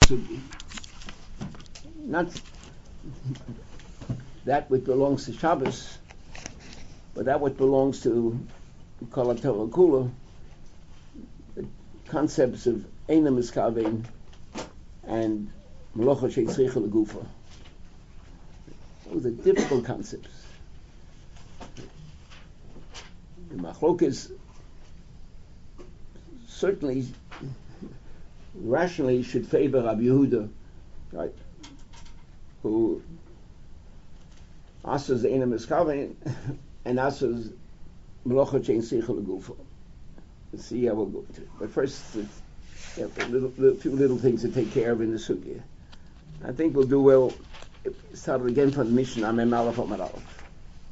sugi. Not that which belongs to Shabbos, but that which belongs to Kol HaTorah Kula, the concepts of Eina Miskavein and Melacha She'tzricha L'Gufa. Those are difficult concepts. The Machlokes certainly, rationally, should favor Rabbi Yehuda, right? Who asers Eina Miskavein and asers Melacha She'tzricha L'Gufa. Let's see how we'll go to it. But first, a few little things to take care of in the sugya. I think we'll do well. Start again from the Mishnah. Mem Aleph Amar Aleph.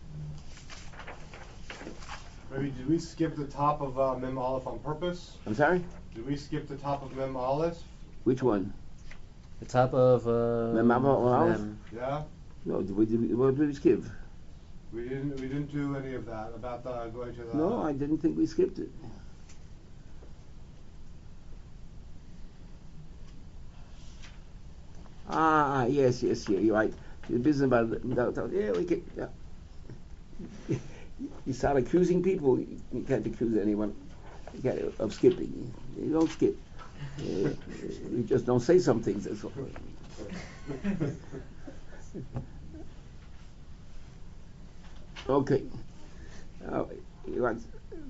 Maybe did we skip the top of Mem Aleph on purpose? I'm sorry? Did we skip the top of Mem Aleph? Which one? The top of Mem Aleph? Yeah. No, what did we skip? We didn't do any of that about the going to the. No, I didn't think we skipped it. Yes, you're right. The business about we can. Yeah. You start accusing people, you can't accuse anyone of skipping. You don't skip. You just don't say some things. That's all. Okay. You want.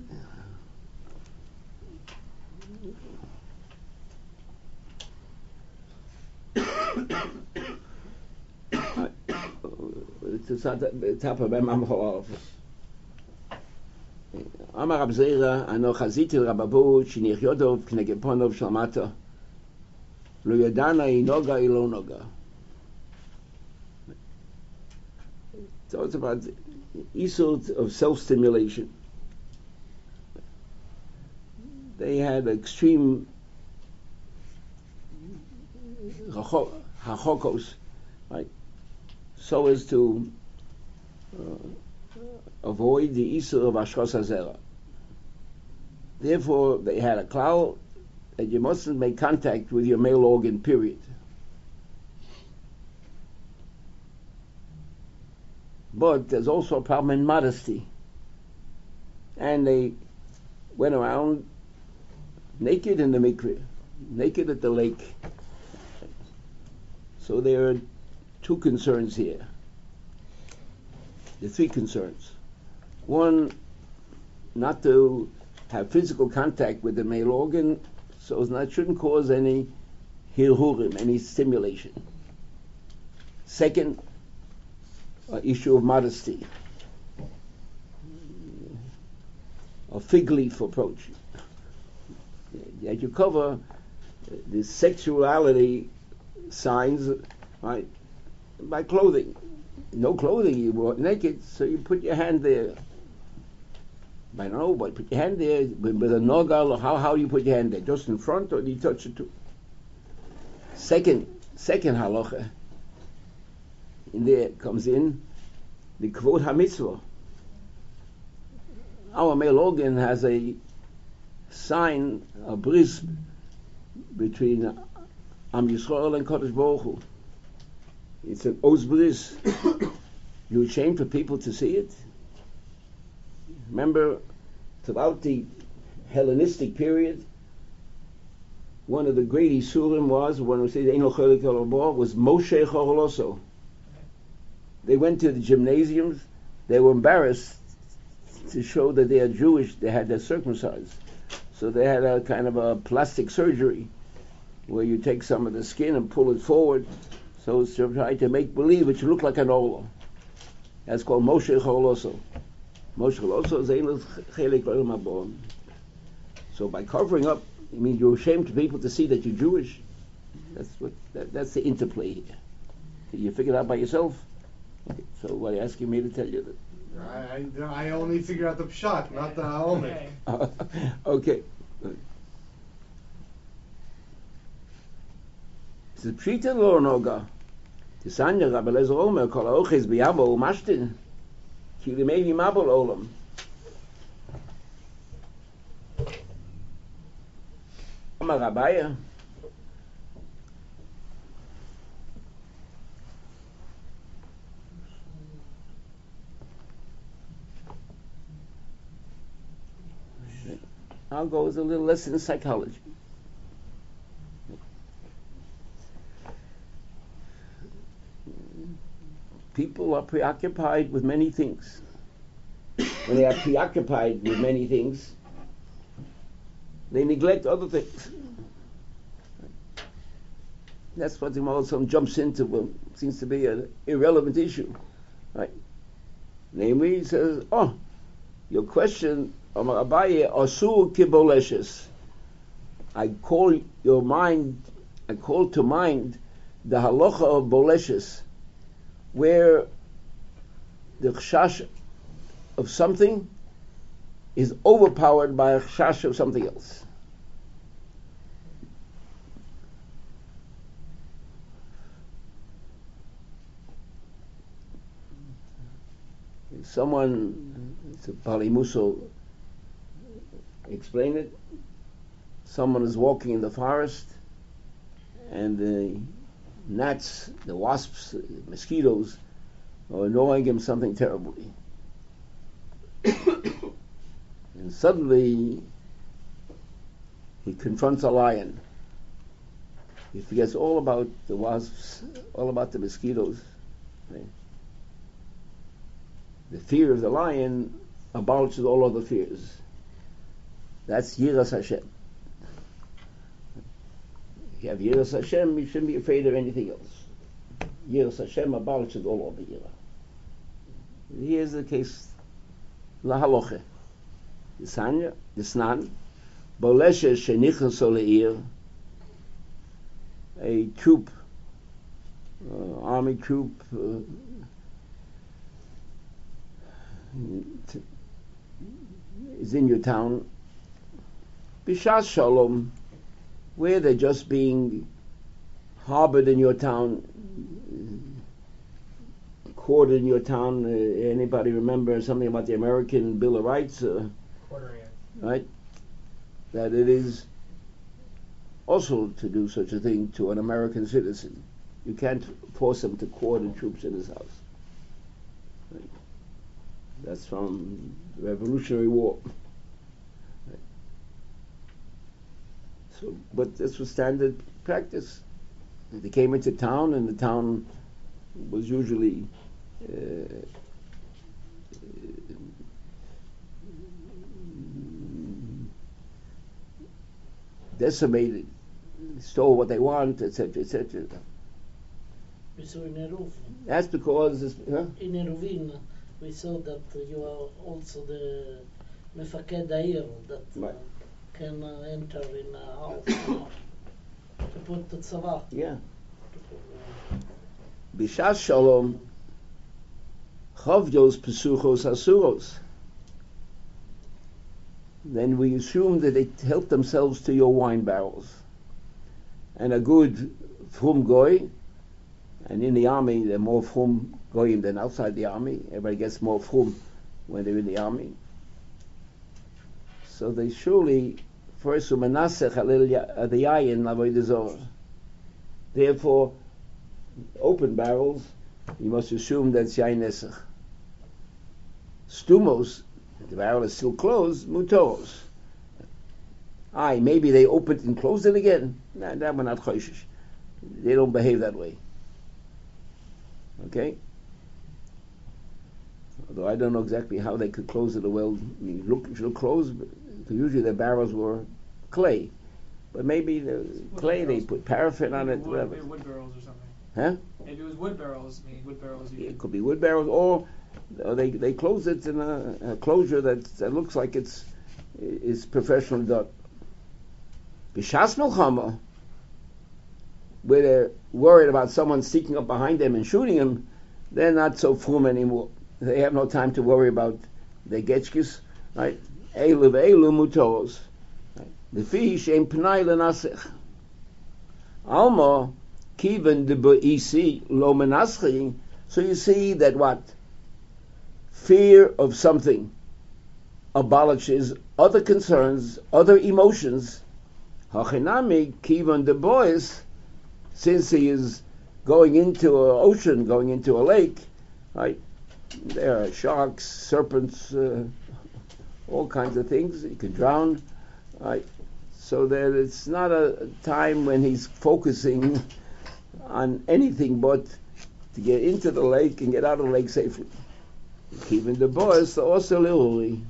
The top of Mem Aleph. Amar Rab Zera, ano chaziti Rababu, shinich Yodov, kneged Ponov Shalmata, lo yadana inoga ilo noga. So it's about issues of self-stimulation. They had extreme hachokos, right? So as to avoid the issue of Ashkos HaZerah. Therefore, they had a klal that you mustn't make contact with your male organ, period. But there's also a problem in modesty. And they went around naked in the mikveh, naked at the lake. So there are two concerns here. There are three concerns. One, not to have physical contact with the male organ, so it shouldn't cause any hirhurim, any stimulation. Second, issue of modesty, a fig leaf approach. That you cover the sexuality signs, right, by clothing. No clothing, you were naked, so you put your hand there. I don't know, but put your hand there with a nogal. How do you put your hand there? Just in front, or do you touch it too? Second halacha. In there comes in the kvod hamitzvah. Our male organ has a sign, a bris between Am Yisrael and Kodesh Baruch Hu. It's an oz bris. You ashamed for people to see it? Remember, throughout the Hellenistic period, one of the great Isurim was, when we say the Ein Chelik Al was Moshe Choroloso. They went to the gymnasiums, they were embarrassed to show that they are Jewish, they had their circumcised. So they had a kind of a plastic surgery where you take some of the skin and pull it forward, so it's to try to make believe it should look like an olah. That's called Moshe Choroloso. Moshe Choroloso is Ein Chelik Al. So by covering up, it means you're ashamed to people to see that you're Jewish. That's the interplay here. You figure it out by yourself? Okay, so what are you asking me to tell you that? I only figure out the pshat, not the omen. Okay. The pshita lo noga. The sanya Rabbi Lezer Omer kol haoches biyabo umashtin ki limei mabol olam. Amar Rabaya. I'll go as a little lesson in psychology. People are preoccupied with many things. When they are preoccupied with many things, they neglect other things. That's what the Gemara jumps into what seems to be an irrelevant issue. Right? Namely, he says, your question, Amar Abaye, Asur Kiboleshes. I call to mind the halacha of Boleshes, where the chashash of something is overpowered by a chashash of something else. Someone, Pali Muso explained it. Someone is walking in the forest, and the gnats, the wasps, the mosquitoes are annoying him something terribly. And suddenly he confronts a lion. He forgets all about the wasps, all about the mosquitoes. Right? The fear of the lion abolishes all other fears. That's Yiras Hashem. If you have Yiras Hashem, you shouldn't be afraid of anything else. Yiras Hashem abolishes all other Yira. Here's the case. La haloche. Yisanya, Yisnan, Boleshe shenichas oleir, a troop, army troop, is in your town. Bishas Shalom, where they're just being harbored in your town, quartered in your town. Anybody remember something about the American Bill of Rights? Right? That it is also to do such a thing to an American citizen. You can't force him to quarter troops in his house. Right? That's from the Revolutionary War. Right? So, but this was standard practice. They came into town, and the town was usually decimated, stole what they want, etc., etc. We saw in Eruvin. That's because In Eruvin, we saw that you are also the Mefaked Ha'ir that Right. can enter in a house to put the tzavah. Yeah. Bishas Shalom, Chavyos Pesuchos Asuros. Then we assume that they help themselves to your wine barrels. And a good Frum Goy, and in the army they're more Frum Goyim than outside the army. Everybody gets more Frum when they're in the army. So they surely first Umanasech Halil the Yayin Avodah Zorah. Therefore, open barrels, you must assume that's Yain Nesach. Stumos, the barrel is still closed, Mutoros. Maybe they opened and closed it again. Nah, that we're not Choshish. They don't behave that way. Okay? Although I don't know exactly how they could close it well. I mean, look closed, because usually the barrels were clay. But maybe the clay, they put paraffin on it, whatever. Maybe wood barrels or something. Huh? Maybe it was wood barrels. I mean, wood barrels. It could be wood barrels, or they close it in a closure that looks like it's professionally done. B'shas Milchama, where they're worried about someone sneaking up behind them and shooting them, they're not so frum anymore. They have no time to worry about their getchkis, right? Eilu ve'eilu mutoros. Lefi she'em pnai lenasech. Alma kiven de be'isi lo menaschi. So you see that what? Fear of something abolishes other concerns, other emotions. Hachinami kiven de bois, since he is going into an ocean, going into a lake, right? There are sharks, serpents, all kinds of things. You can drown. Right? So that it's not a time when he's focusing on anything but to get into the lake and get out of the lake safely. Even the boys also literally.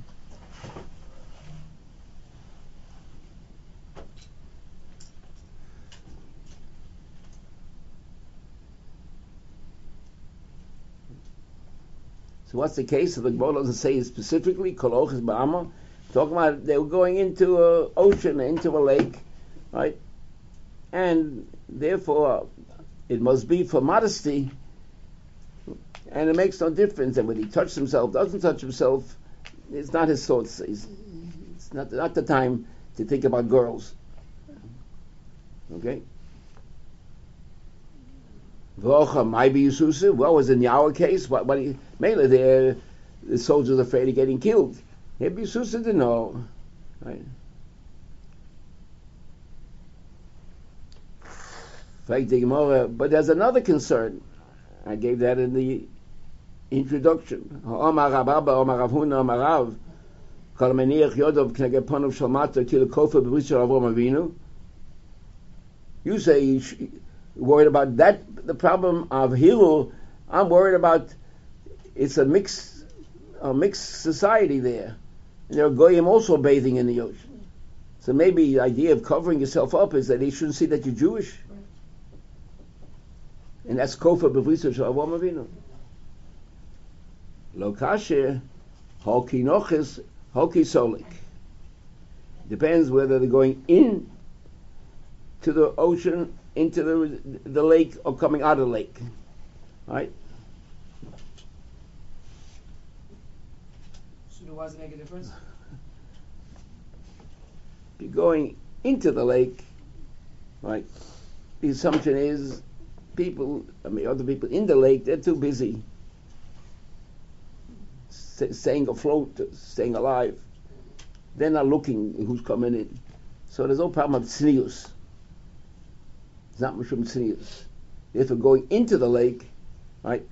So what's the case? So the Gemara doesn't say it specifically. Koloch ba'ama. Talking about they were going into an ocean, into a lake, right? And therefore, it must be for modesty, and it makes no difference. And whether he touches himself, doesn't touch himself, it's not his thoughts. It's not the time to think about girls. Okay. What was in our case? Mainly the soldiers are afraid of getting killed. Maybe Yisusa didn't know. Right? But there's another concern. I gave that in the introduction. You say you're worried about that, the problem of Hilul. I'm worried about it's a mixed society there. And there are goyim also bathing in the ocean. So maybe the idea of covering yourself up is that they shouldn't see that you're Jewish. And that's kofa b'vrisa shel Avraham Avinu. Lo kasher, holki nochis, holki solik. Depends whether they're going in to the ocean, into the lake, or coming out of the lake. Right? So why does it make a difference? If you're going into the lake, right, the assumption is other people in the lake, they're too busy staying afloat, staying alive. They're not looking who's coming in. So there's no problem of tznius. It's not mushum tznius. If we're going into the lake, right,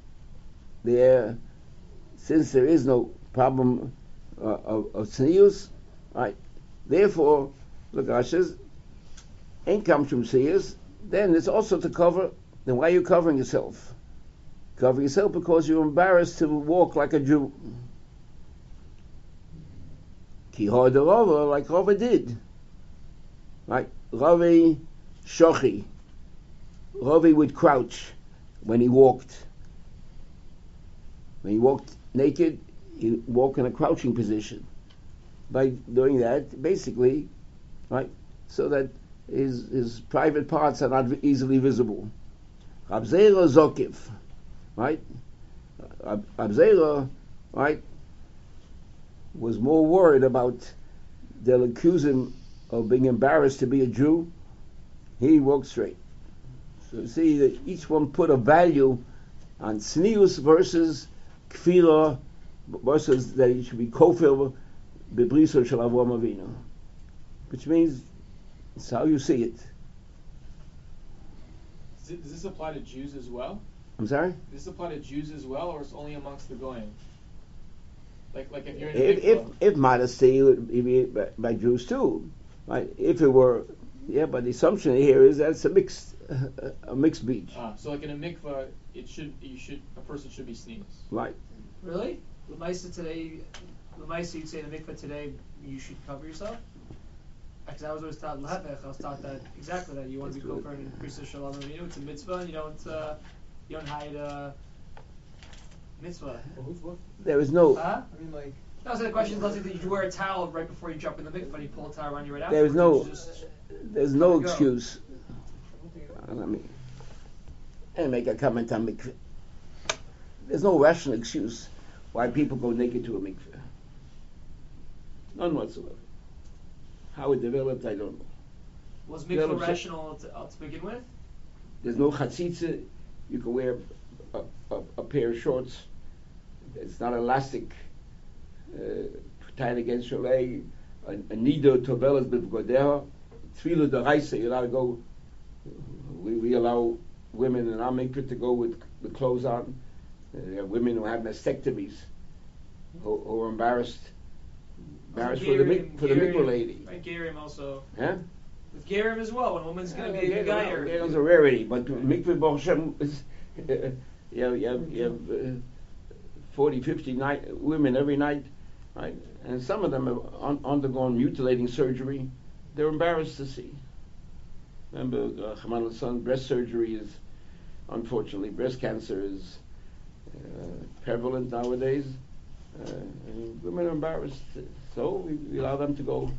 since there is no problem of tznius, right, therefore, look, Ashes, ain't come from tznius, then it's also to cover. Then why are you covering yourself? Cover yourself because you're embarrassed to walk like a Jew. Ki hoda Rava, like Rava did. Right? Ravi shochi. Ravi would crouch when he walked. When he walked naked, he'd walk in a crouching position. By doing that, basically, right, so that his private parts are not easily visible. Rab Zera Zokiv, right? Rab Zera, right, was more worried about they'll accuse him of being embarrassed to be a Jew. He walked straight. So you see that each one put a value on tznius versus kfila versus that it should be kofir bebriso shel Avraham Avinu, which means it's how you see it. Does this apply to Jews as well? I'm sorry? Does this apply to Jews as well, or it's only amongst the goyim? Like if you're in if modesty would be by Jews too, right? If it were, but the assumption here is that it's a mixed beach. So like in a mikvah, a person should be tznius. Right. Really? L'maisa today, you'd say in a mikvah today you should cover yourself. Because I was always taught lefech. I was taught that exactly that you want to be kofar and priest of shalom. It's a mitzvah, and you don't hide a mitzvah. There is no. Huh? I mean, like. That was the question. Let's say that you wear a towel right before you jump in the mikvah, and you pull a towel around you right after. There's no excuse. Let me make a comment on mikvah. There's no rational excuse why people go naked to a mikvah. None whatsoever. How it developed, I don't know. Was mikvah rational to begin with? There's no chatzitza. You can wear a pair of shorts. It's not elastic, tied against your leg. A nido tovelas b'vgodeha. Tefillah d'raisa. You're allowed to go. We allow women in our mikvah to go with the clothes on. There are women who have mastectomies who are embarrassed embarrassed Gerim, for the Gerim, mikveh lady. Right, Gerim also. Huh? With Gerim as well, when a woman's going to be a guyer. It's a rarity, but mikveh Baruch Hashem is, you have 40, 50 women every night, right? And some of them have undergone mutilating surgery. They're embarrassed to see. Remember, Haman al-Son, breast surgery is, unfortunately, breast cancer is prevalent nowadays. And women are embarrassed, so we allow them to go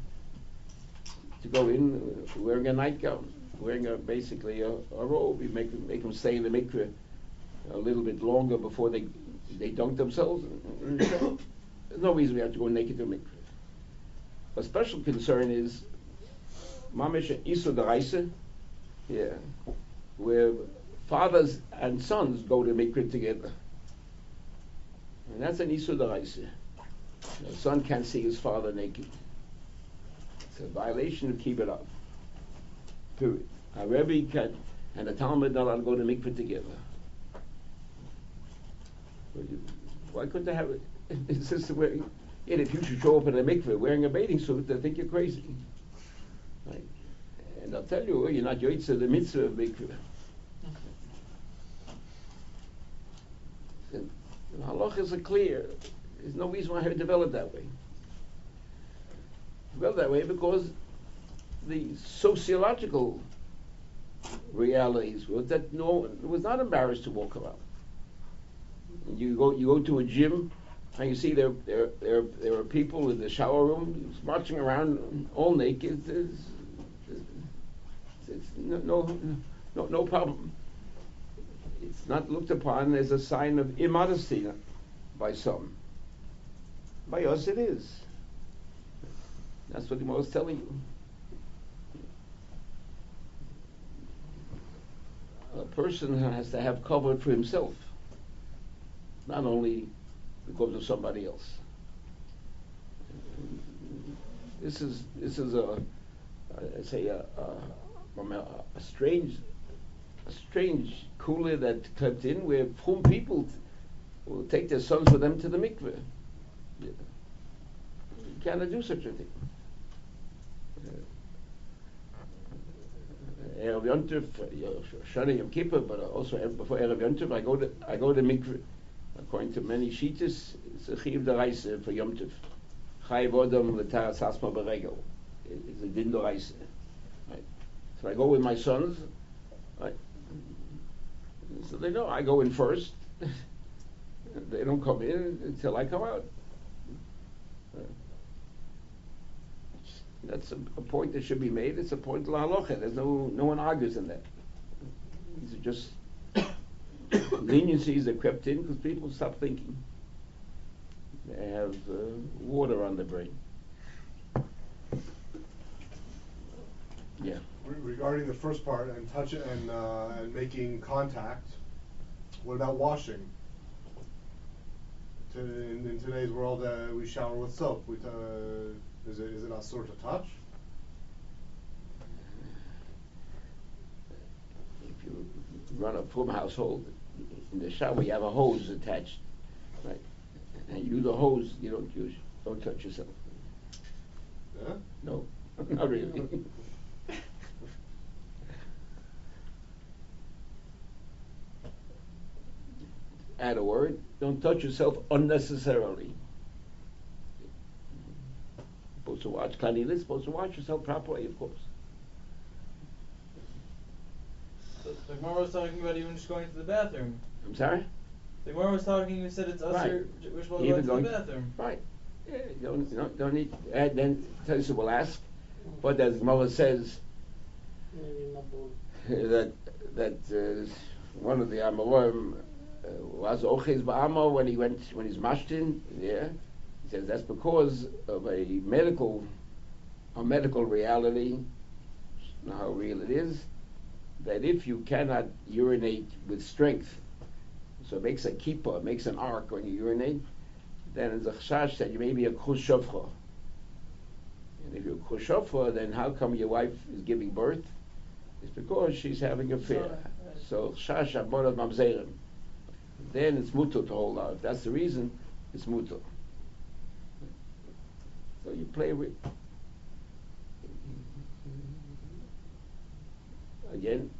in wearing a nightgown, wearing basically a robe. We make them stay in the mikveh a little bit longer before they dunk themselves. There's no reason we have to go naked to mikveh. A special concern is mamish isu deraisa, where fathers and sons go to mikveh together, and that's an isu deraisa. The son can't see his father naked. It's a violation to keep it up. Period. A Rebbe and a Talmud not allowed to go to mikveh together. Why couldn't they have it? It's just wearing. If you should show up in a mikveh wearing a bathing suit, they think you're crazy. Right? And I'll tell you, you're not yotzei the mitzvah of mikveh. The halachas are clear. There's no reason why I have developed that way. Developed that way because the sociological realities was that no one was not embarrassed to walk around. You go to a gym and you see there are people in the shower room marching around all naked. It's no problem. It's not looked upon as a sign of immodesty by some. By us it is. That's what the Gemara is telling you. A person has to have covered for himself, not only because of somebody else. This is a strange kula that crept in where frum people will take their sons with them to the mikveh. You cannot do such a thing. Erev Yontif, Shana Yom Kippur, but also before Erev Yontif, I go to mikveh. According to many shitas, it's a chiv deraisa for Yom Tov. Chayiv odam l'taras hasma b'regel. It's a din deraisa. Right. So I go with my sons. Right. So they know I go in first. They don't come in until I come out. That's a point that should be made. It's a point la halacha. There's no one argues in that. These are just leniencies that crept in because people stop thinking. They have water on their brain. Yeah. Regarding the first part and touch and making contact, what about washing? In today's world, we shower with soap. Is it a sort of touch? If you run a frum household, in the shower you have a hose attached, right? And you use the hose, you don't touch yourself. Yeah? No, not really. Add a word, don't touch yourself unnecessarily. Supposed to watch Kanila, supposed to watch yourself properly, of course. So the Gemara was talking about even just going to the bathroom. I'm sorry? The Gemara was talking, you said it's usher, which was going to the bathroom. Right. Yeah, you don't need, and then Taisa will ask, but as Gemara says, that one of the Amorim was Oches Ba'amo when he's mashtin, yeah. He says that's because of a medical reality, not how real it is, that if you cannot urinate with strength, so it makes a kippah, it makes an arc when you urinate, then it's a chashash that you may be a kushofcha. And if you're a kushofcha, then how come your wife is giving birth? It's because she's having an affair. So chashash abonad mamzerim. Then it's mutter to hold out. If that's the reason, it's mutter. So you play with. Again,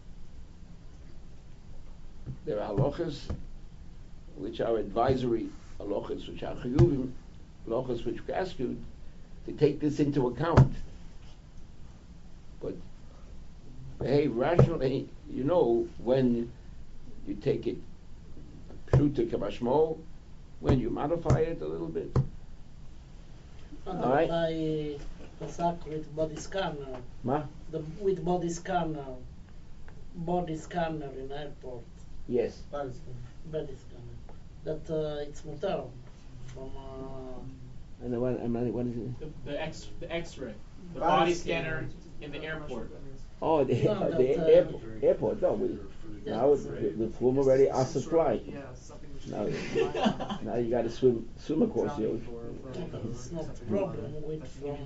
there are halachas which are advisory halachas, which are chiyuvim, halachas which we ask you to take this into account. But behave rationally, you know when you take it pshuta kamashmo, when you modify it a little bit. Alright? I Pasak with body scanner. Ma? With body scanner. Body scanner in airport. Yes. Body scanner. That it's mutar from. And the one what is it? The X-ray, the body scanner in the airport. Oh, the airport. No, now the flew already off the flight. Yeah, something which Now you got to swim across the ocean. It's not a problem with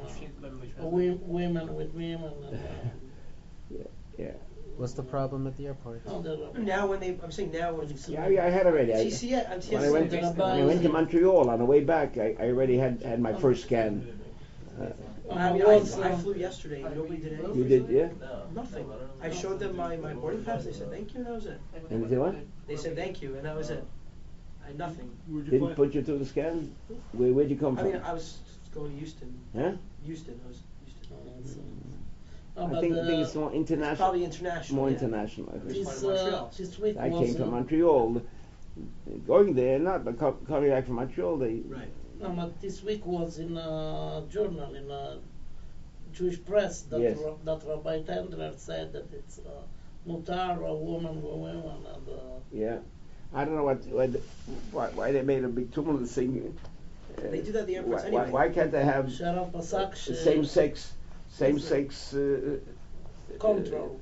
women with women. Yeah. What's the problem at the airport? Now when I'm saying now when Yeah, I had already. When I went to Montreal on the way back, I already had my first scan. I flew yesterday. Nobody did anything. You did, yeah? Nothing. I showed them my boarding pass. They said thank you, and that was it. And they said what? They said thank you, and that was it. I had nothing. Didn't put you through the scan? Where'd you come from? I mean, I was going to Houston. Huh? Houston. I was Houston. I think it's more international. It's probably international. More yeah. international, I think. This week I came from Montreal. Going there, not but coming back from Montreal, Right. No, but this week was in a journal, in a Jewish press, that Yes. that Rabbi Tendler said that it's mutar, a woman with women, and Yeah. I don't know why they made a big tumult of this thing. They do that at the airports why, anyway. why can't they have Sharon Pasak same sex control.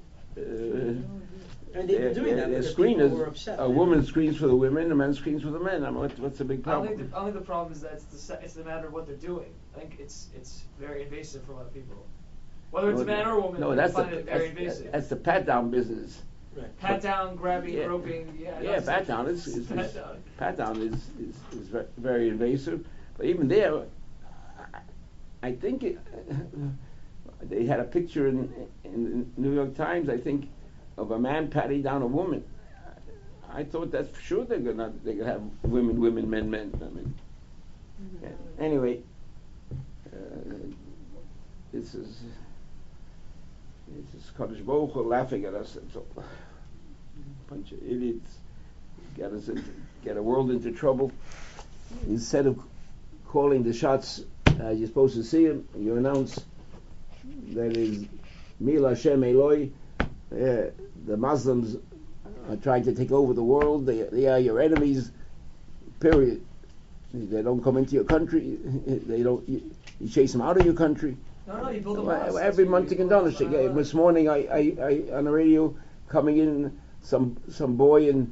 And they've been doing that because people were upset. A woman screens for the women, a man screens for the men. I mean, what's the big I problem? think the problem is that it's the matter of what they're doing. I think it's very invasive for a lot of people. Whether it's a man or a woman, no, they find it very that's invasive. that's the pat down business. Right. Pat down, grabbing, Yeah. groping, Pat down is pat down. very invasive. But even there, I think they had a picture in the New York Times, I think, of a man patting down a woman. I thought that's for sure they're gonna have women, men. I mean, anyway, this is Kadosh Baruch Hu laughing at us. It's a bunch of idiots get a world into trouble. Instead of calling the shots as you're supposed to see them, you announce that is Mil Hashem Eloi. The Muslims are trying to take over the world. They are your enemies. Period. They don't come into your country. They don't. You chase them out of your country. No, you build a mosque. Every month you can do it. This morning, I on the radio coming in some boy in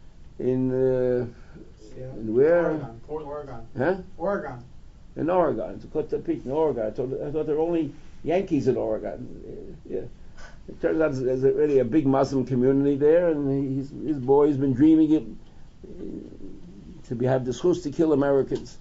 where? Oregon. Huh? Oregon. In Oregon. It's Kota Peak in Oregon. I thought there were only Yankees in Oregon. Yeah. It turns out there's really a big Muslim community there, and his boy's been dreaming it to have the chus to kill Americans.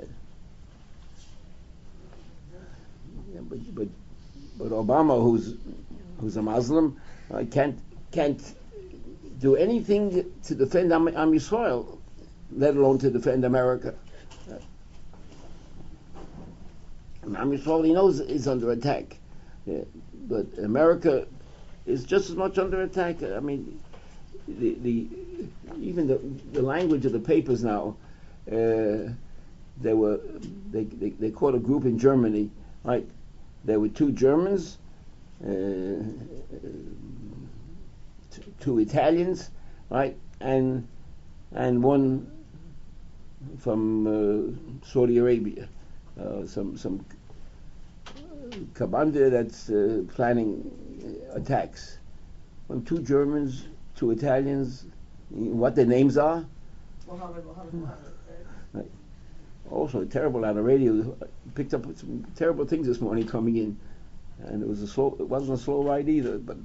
Yeah, but Obama, who's a Muslim, can't do anything to defend Am Yisrael, let alone to defend America. Am Yisrael, he knows, is under attack. Yeah. But America is just as much under attack. I mean, even the language of the papers now. They caught a group in Germany, right? There were two Germans, two Italians, right, and one from Saudi Arabia, some commander that's planning attacks. When two Germans, two Italians, what their names are? Mohammed. Right. Also terrible on the radio. Picked up some terrible things this morning coming in, and it wasn't a slow ride either. But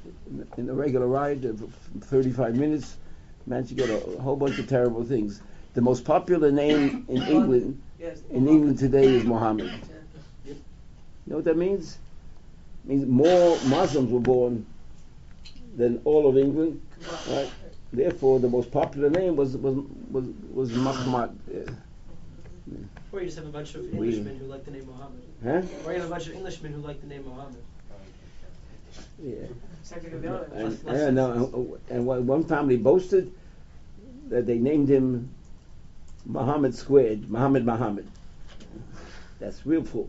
in the regular ride of 35 minutes, managed to get a whole bunch of terrible things. The most popular name in England, Yes. in England today, is Muhammad. You know what that means? It means more Muslims were born than all of England. Right? Therefore, the most popular name was Muhammad. Or you just have a bunch of Englishmen who like the name Muhammad. Huh? Or you have a bunch of Englishmen who like the name Muhammad. Yeah. Second of the other. And one family boasted that they named him Muhammad squared, Muhammad. That's real full.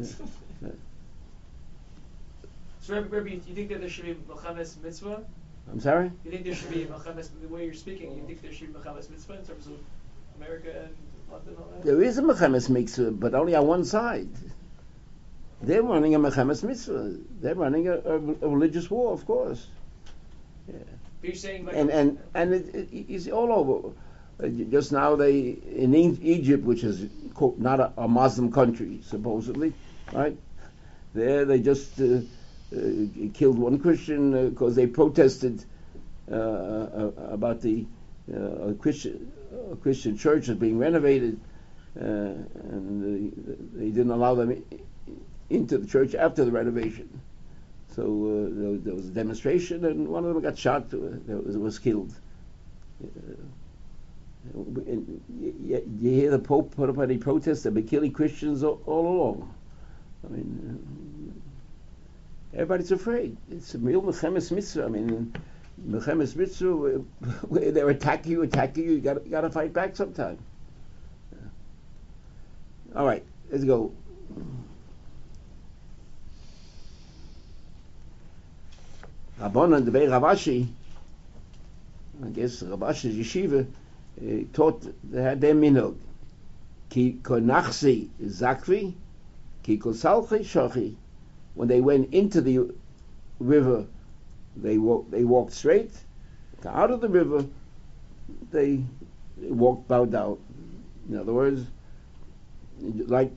So, Rabbi, you think that there should be Mechames Mitzvah? I'm sorry? You think there should be Mechames, the way you're speaking, you think there should be Mechames Mitzvah in terms of America and London and all that? There is a Mechames Mitzvah, but only on one side. They're running a Mechames Mitzvah. They're running a religious war, of course. Yeah. But you're saying like... And it's all over. Just now in Egypt, which is quote, not a Muslim country, supposedly, right? There they just killed one Christian because they protested about the Christian church is being renovated, and they didn't allow them into the church after the renovation. So there was a demonstration, and one of them got shot. Was killed. You hear the Pope put up any protests? They've been killing Christians all along. I mean, everybody's afraid. It's a real Mechemes Mitzvah. I mean, Mechemes Mitzvah, where they attack you, you got to fight back sometime. All right, let's go. Rabbanan Devei Ravashi, I guess Ravashi's yeshiva, taught they had their minhag. Ki konachsi zakvi, ki kosalchi shochi. When they went into the river, they walked straight. Out of the river, they walked bowed down. In other words, like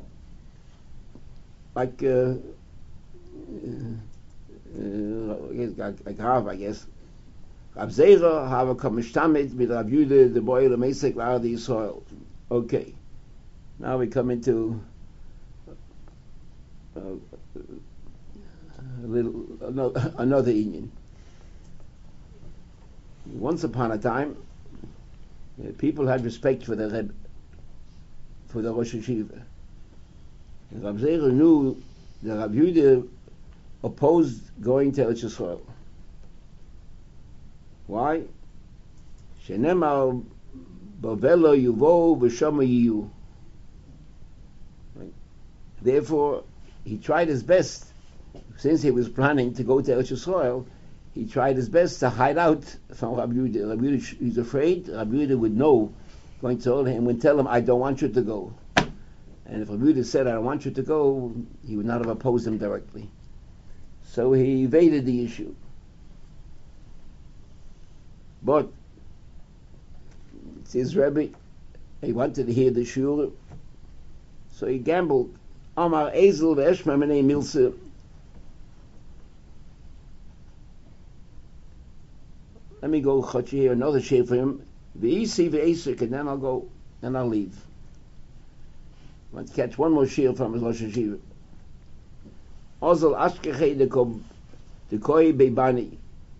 Rav, I guess. Rav Zera have a kamishtamit with Rav Yudah the boy the Mesek the Yisrael. Okay, now we come into another union. Once upon a time, people had respect for the Rebbe, for the Rosh Hashiva. Rav Zera knew that Rav Yudah opposed going to Eretz Yisrael. Why? Shenemar bavelo yuvo v'shama yiyu. Therefore, he tried his best. Since he was planning to go to Eretz Yisrael, he tried his best to hide out from Rabbi Yehuda. Rabbi Yehuda, he's afraid Rabbi Yehuda would know, going to him, would tell him, I don't want you to go. And if Rabbi Yehuda said, I don't want you to go, he would not have opposed him directly. So he evaded the issue. But it's his Rebbe. He wanted to hear the shur, so he gambled. Amar Ezel ve'eshma menei milse. Let me go chachi here another share for him. Ve'isi ve'esik, and then I'll go and I'll leave. I want to catch one more share from his Rosh Hashiva. Ozel ashkechei dekoi beibani.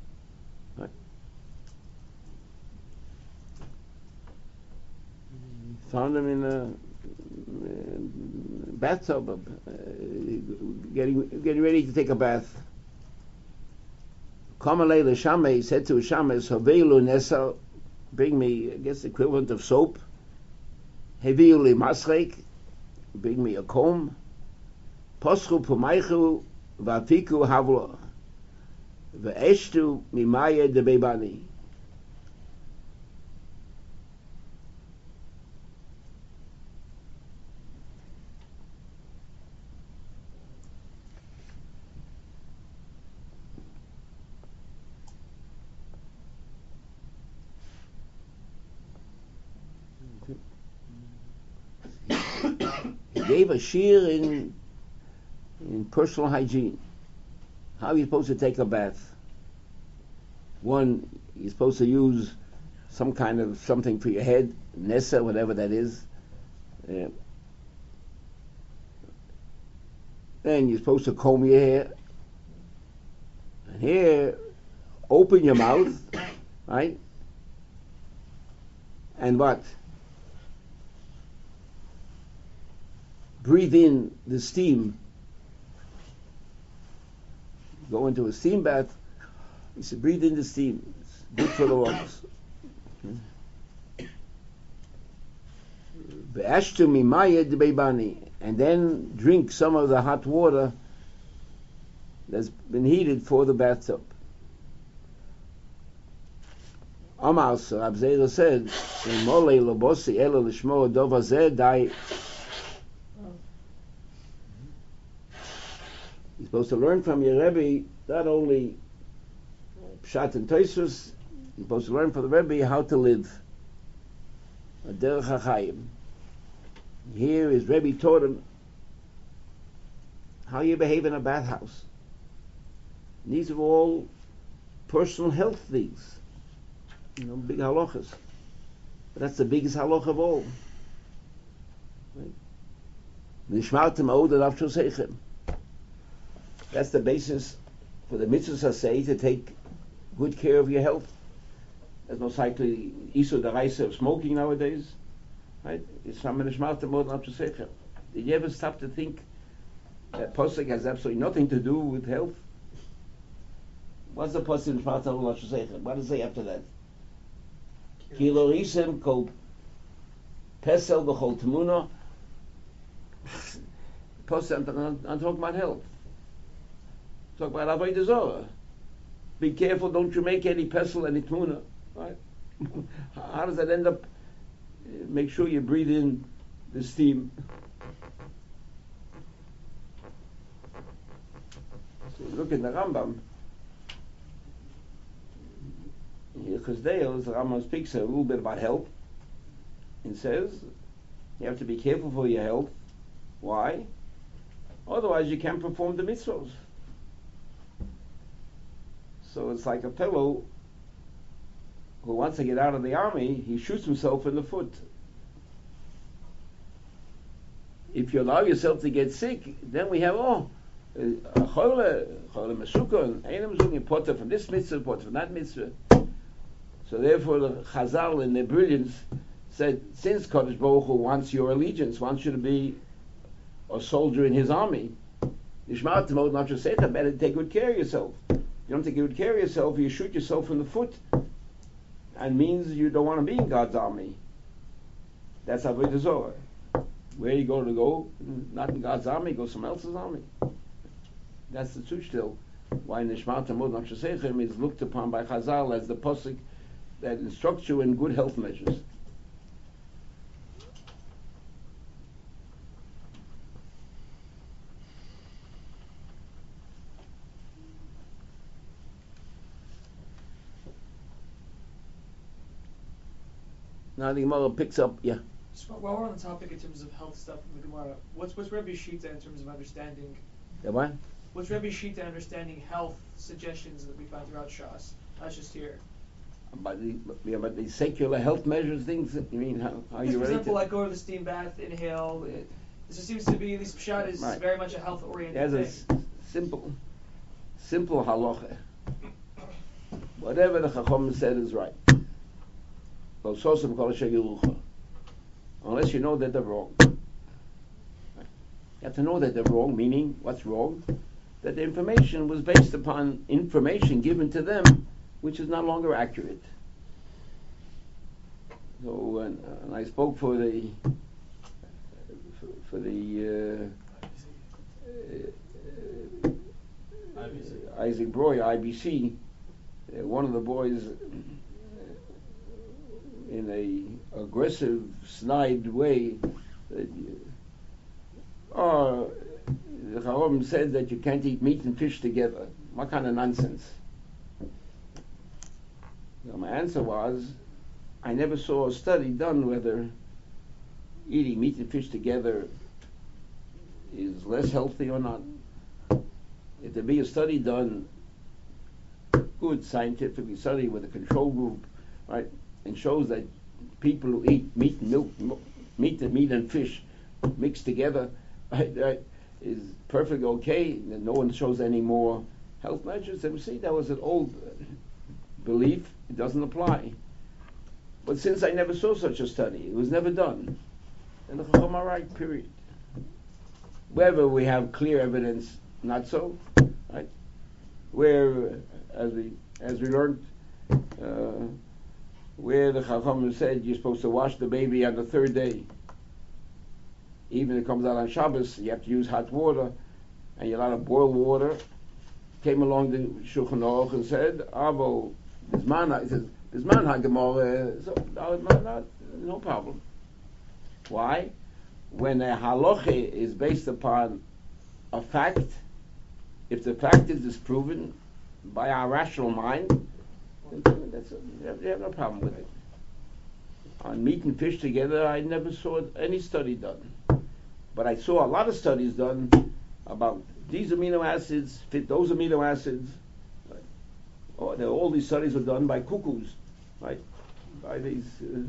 Found him in a bathtub, getting ready to take a bath. Kamalei l'shamei, said to Shames, Haveilu nesa, bring me, I guess, the equivalent of soap. Heviu li masrek, bring me a comb. Poschu pumaychu v'afiku havlo, v'eshtu mimaya de beibani. Gave a shear in personal hygiene. How are you supposed to take a bath? One, you're supposed to use some kind of something for your head, Nessa, whatever that is. Then you're supposed to comb your hair. And here, open your mouth, right? And what? Breathe in the steam. Go into a steam bath. You should breathe in the steam. It's good for the lungs. And then drink some of the hot water that's been heated for the bathtub. Amar Rab Zera said, you're supposed to learn from your Rebbe not only Pshat and Tosfos, you're supposed to learn from the Rebbe how to live. A derech hachayim. Here his Rebbe taught him how you behave in a bathhouse. These are all personal health things. Big halachas. But that's the biggest halach of all. Nishmartem od alav shosechem. That's the basis for the mitzvahs say to take good care of your health. There's no likely isur deraisa of smoking nowadays, right? It's from nishmartem od alav shosechem. Did you ever stop to think that posuk has absolutely nothing to do with health? What's the posuk nishmartem od alav shosechem? What does it say after that? Kilo isem kol pesel b'chol temuna. Posuk, I'm talking about health. Talk about avodah zorah. Be careful, don't you make any pesel, any tuna, right? How does that end up? Make sure you breathe in the steam. So look in the Rambam. Because the Rambam speaks a little bit about health and says you have to be careful for your health. Why? Otherwise you can't perform the mitzvahs. So it's like a fellow who wants to get out of the army, he shoots himself in the foot. If you allow yourself to get sick, then we have chole mesukon, einem zugen potter from this mitzvah, potter from that mitzvah. So therefore the Chazal in their brilliance said, since Kodesh Baruch Hu wants your allegiance, wants you to be a soldier in his army, Nishmartem od alav shosechem, better take good care of yourself. You don't take good care of yourself, you shoot yourself in the foot, and means you don't want to be in God's army. That's avodah zorah. Where are you going to go? Not in God's army, go somewhere else's army. That's the truth still. Why Nishmartem od alav shosechem is looked upon by Chazal as the posuk that instructs you in good health measures. Now the Gemara picks up, yeah. So while we're on the topic in terms of health stuff in the Gemara, what's Rebbe Shita in terms of understanding? The what? What's Rebbe Shita understanding health suggestions that we find throughout Shas? Not just here. But the secular health measures, things. You mean how you For relate example, to? like go to the steam bath, inhale. This just seems to be, at least Pshat is Right. very much a health oriented There's thing. a simple halacha. Whatever the Chacham said is right. Unless you know that they're wrong. You have to know that they're wrong, meaning, what's wrong? That the information was based upon information given to them, which is no longer accurate. So when I spoke for the Isaac Breuer, IBC, one of the boys in a aggressive, snide way, the Chacham said that you can't eat meat and fish together. What kind of nonsense? So my answer was, I never saw a study done whether eating meat and fish together is less healthy or not. If there be a study done, good scientifically study with a control group, right? and shows that people who eat meat and milk, meat and fish mixed together is perfectly okay. And no one shows any more health measures. And we see that was an old belief. It doesn't apply. But since I never saw such a study, it was never done. And the Chacham are right, period. Wherever we have clear evidence, not so, right? Where, as we learned, where the Chacham said you're supposed to wash the baby on the third day. Even if it comes out on Shabbos, you have to use hot water, and you're allowed to boil water. Came along the Shulchan Aruch and said, Avo, this man HaGemara, so no problem. Why? When a halacha is based upon a fact, if the fact is disproven by our rational mind, you have no problem with it. On meat and fish together, I never saw any study done. But I saw a lot of studies done about these amino acids fit those amino acids. Right? All these studies were done by cuckoos, right? By these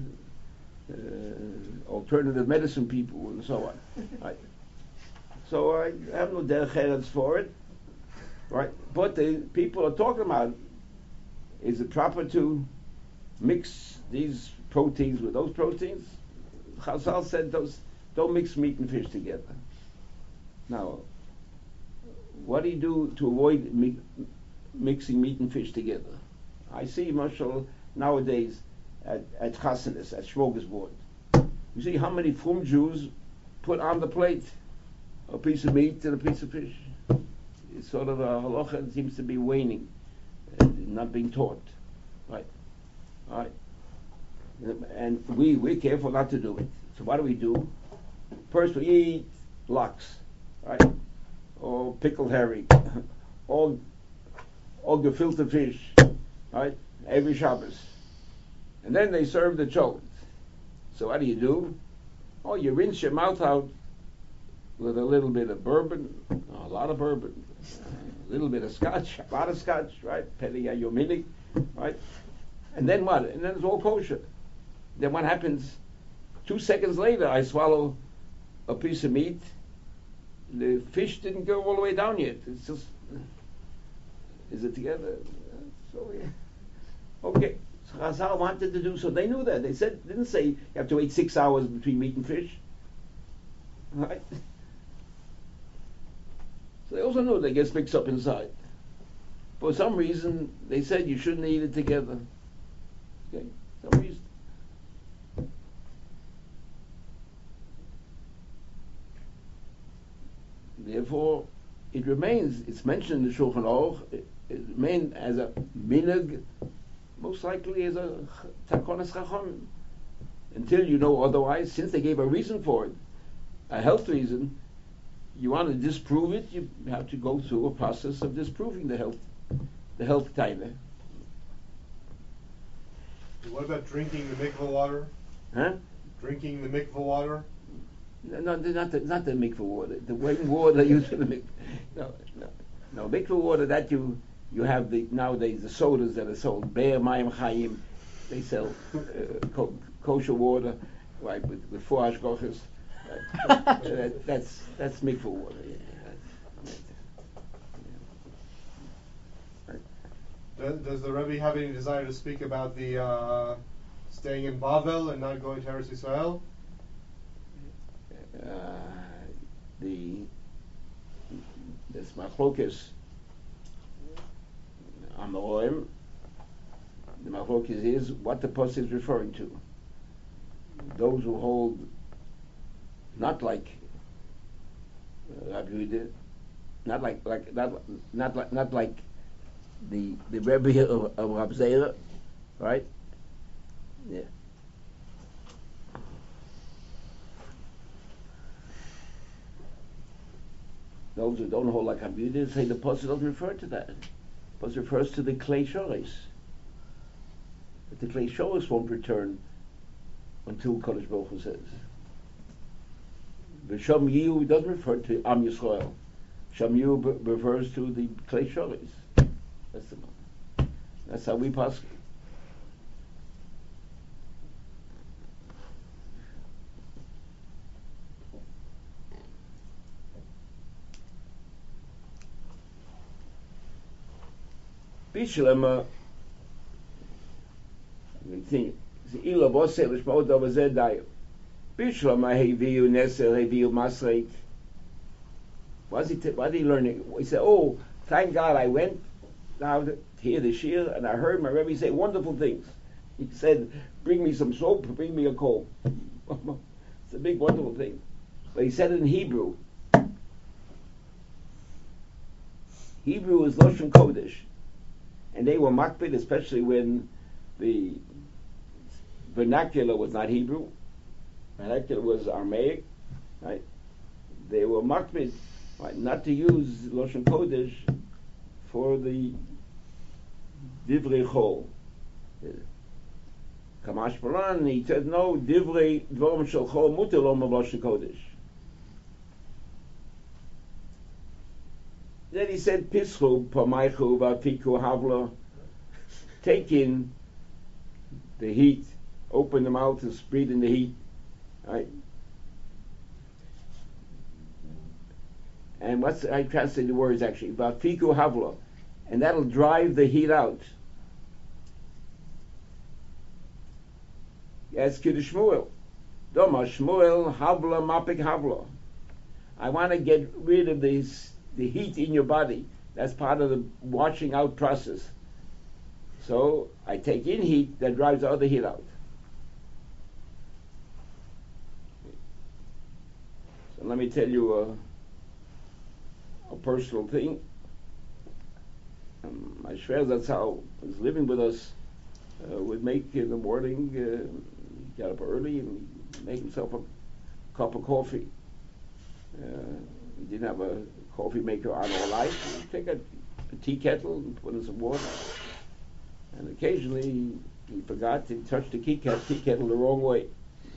alternative medicine people and so on. Right? So I have no derech eretz for it, right? But the people are talking about, is it proper to mix these proteins with those proteins? Chazal said don't mix meat and fish together. Now, what do you do to avoid mixing meat and fish together? I see, Marshall, nowadays at Chassanis, at Smorgasbord. You see how many frum Jews put on the plate a piece of meat and a piece of fish. It's sort of a halacha that seems to be waning, and not being taught. Right? Right? And we're careful not to do it. So what do? First we eat lox, right? Or pickled herring, or gefilte fish, right? Every Shabbos. And then they serve the cholent. So what do? Oh, you rinse your mouth out with a little bit of bourbon, a lot of bourbon, a little bit of scotch, a lot of scotch, right? Depending on your minig, right? And then what? And then it's all kosher. Then what happens? 2 seconds later, I swallow a piece of meat. The fish didn't go all the way down yet. It's just, is it together? So yeah. Okay. So Chazal wanted to do so. They knew that. They didn't say you have to wait 6 hours between meat and fish. Right? So they also knew that it gets mixed up inside. For some reason, they said you shouldn't eat it together. Okay? Some reason. Therefore, it remains, it's mentioned in the Shulchan Aruch, it remained as a minhag, most likely as a takonas chacham, until you know otherwise. Since they gave a reason for it, a health reason, you want to disprove it, you have to go through a process of disproving the health taina. What about drinking the mikveh water? Huh? Drinking the mikveh water? No, not the mikveh water. The waiting water used for the mikveh. No, mikveh water that you have nowadays the sodas that are sold. Be'er Mayim Chaim, they sell kosher water, right, with 4 hashgochas. That's mikveh water. Yeah, Does the Rebbe have any desire to speak about the staying in Bavel and not going to Eretz Yisrael? This machlokes on the Oim. The machlokes is what the pasuk is referring to. Those who hold not like Rabbi Yehuda, not like the Rebbe of Rab Zera, right? Yeah. Those who don't hold like Rabbi Yehuda say the pasuk doesn't refer to that. The pasuk refers to the klei shoros. But the klei shoros won't return until Kodesh Baruch Hu says. The Sham Yihu doesn't refer to Am Yisrael. Sham Yihu refers to the klei shoros. That's how we pass. Bishlema, I think, Ila Bose Lishmod over Zedayo. Bishlema Heviu Neser Heviu Masreit. What did he learn? He said, oh, thank God I went now to hear the shir and I heard my Rebbe say wonderful things. He said, bring me some soap, bring me a coal. It's a big wonderful thing. But he said it in Hebrew. Hebrew is Lashon Kodesh. And they were makbid, especially when the vernacular was not Hebrew. Vernacular was Aramaic. Right? They were makbid, right, not to use Lashon Kodesh for the Divrei Chol. Kamash Baran, he said, no, Divrei Dvorim Shel Chol Muter Lo Lashon Kodesh. Then he said, Pischu, Pamaychu, Vafiku, Havla, take in the heat, open the mouth and breathe in the heat, right? And I translate the words actually, Vafiku, Havla, and that'll drive the heat out. Yes, Kiddush Shmuel. Doma Shmuel, Havla, Mapik, Havla. I want to get rid of the heat in your body. That's part of the washing out process. So I take in heat that drives the other heat out. So let me tell you a personal thing. My Shver Zatzal was living with us. Would make in the morning, get up early and make himself a cup of coffee. He didn't have a coffee maker on all night. He'd take a tea kettle and put in some water. And occasionally he forgot to touch the tea kettle the wrong way.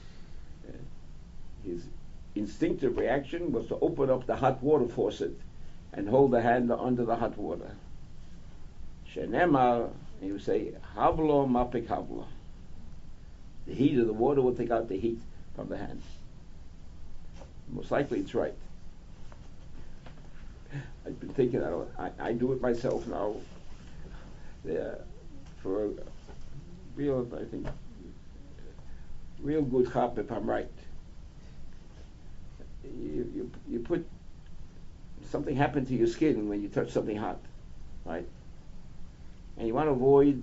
His instinctive reaction was to open up the hot water faucet and hold the hand under the hot water. Shenemar, he would say, Havlo mapik havlo. The heat of the water will take out the heat from the hand. Most likely it's right. I've been thinking, I do it myself now. For a real, I think, real good chap, if I'm right. You put, something happened to your skin when you touch something hot, right? And you want to avoid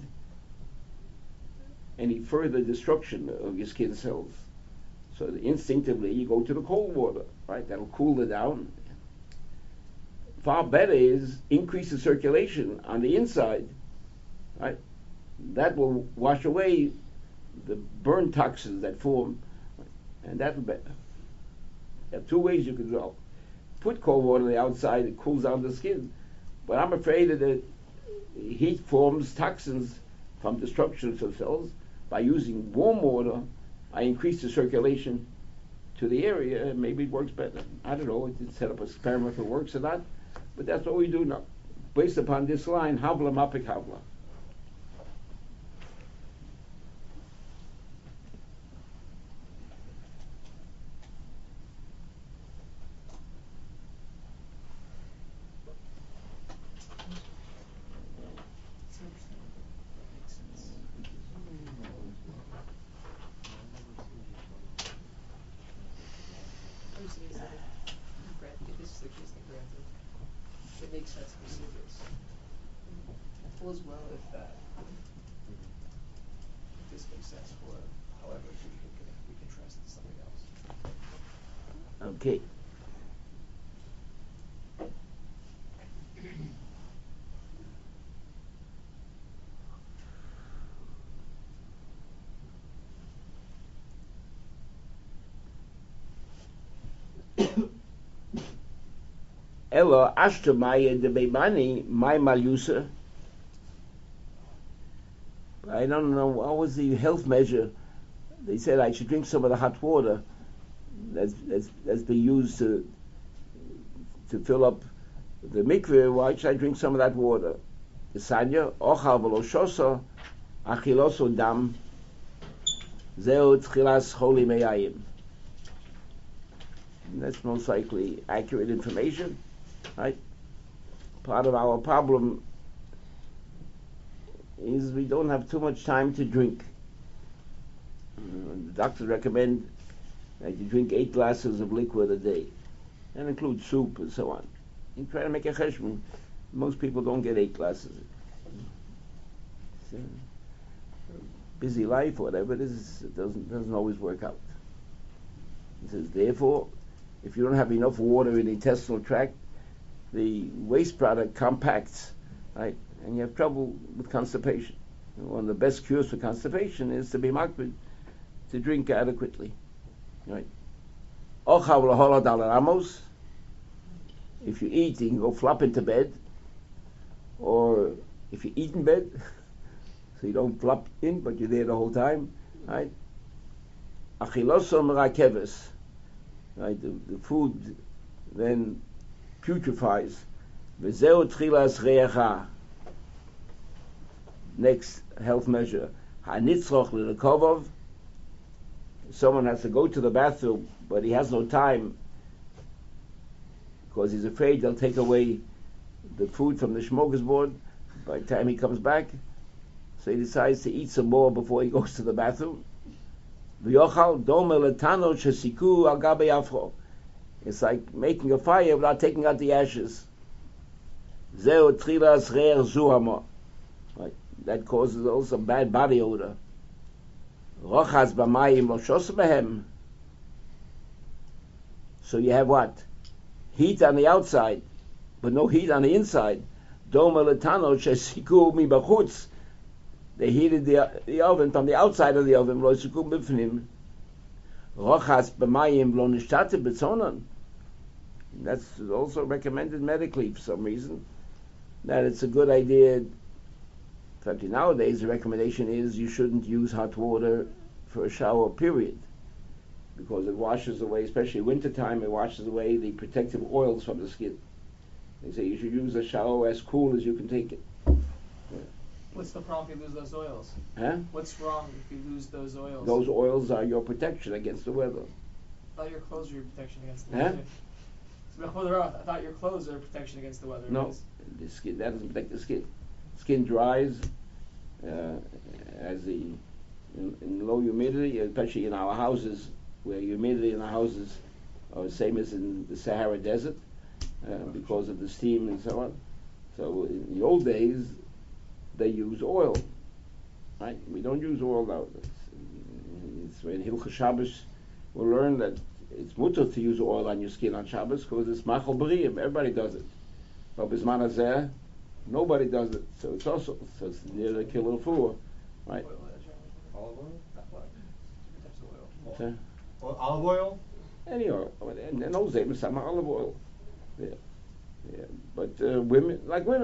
any further destruction of your skin cells. So instinctively you go to the cold water, right? That'll cool it down. Far better is increase the circulation on the inside, right? That will wash away the burn toxins that form, and that'll be better. There are two ways you can go. Put cold water on the outside, it cools down the skin. But I'm afraid that the heat forms toxins from destruction of cells. By using warm water, I increase the circulation to the area, and maybe it works better. I don't know, it's set up an experiment if it works or not, but that's what we do now. Based upon this line, Havla Mapik Havla. It makes sense for cigarettes. It falls well if this makes sense for, however, we can trust something else. Okay. Ella Ashtamaya de Beimani, my Malusa. I don't know, what was the health measure? They said I should drink some of the hot water that's been used to fill up the mikveh. Why should I drink some of that water? The Sanya, Ochal v'lo shosa, achiloso dam, zeo tchilas choli meyayim. That's most likely accurate information. Right? Part of our problem is we don't have too much time to drink. The doctors recommend that you drink 8 glasses of liquid a day. That includes soup and so on. You try to make a cheshbon. Most people don't get 8 glasses. It's a busy life, whatever it is, it doesn't always work out. He says, therefore, if you don't have enough water in the intestinal tract, the waste product compacts, right? And you have trouble with constipation. One of the best cures for constipation is to be makbid, to drink adequately, right? If you eat, you can go flop into bed, or if you eat in bed, so you don't flop in, but you're there the whole time, right? Right, the food then putrefies. Next health measure. Someone has to go to the bathroom, but he has no time because he's afraid they'll take away the food from the smorgasbord by the time he comes back. So he decides to eat some more before he goes to the bathroom. It's like making a fire without taking out the ashes. Right. That causes also bad body odor. So you have what? Heat on the outside, but no heat on the inside. They heated the oven from the outside of the oven. That's also recommended medically for some reason, that it's a good idea. In fact, nowadays the recommendation is you shouldn't use hot water for a shower period, because it washes away, especially wintertime, it washes away the protective oils from the skin. They say you should use a shower as cool as you can take it. What's the problem if you lose those oils? Huh? What's wrong if you lose those oils? Those oils are your protection against the weather. I thought your clothes were your protection against the Huh? weather. I thought your clothes are protection against the weather. No, the skin, that doesn't protect the skin. Skin dries in low humidity, especially in our houses, where humidity in the houses are the same as in the Sahara Desert, because of the steam and so on. So in the old days, they use oil, right? We don't use oil now. It's when Hilchos Shabbos we'll learn that it's mutter to use oil on your skin on Shabbos because it's machal b'riyim. Everybody does it. But b'zman hazeh, nobody does it. So it's near the killer four, right? Olive oil? So, Olive oil? any oil. And those days, some olive oil. Yeah. Yeah. But women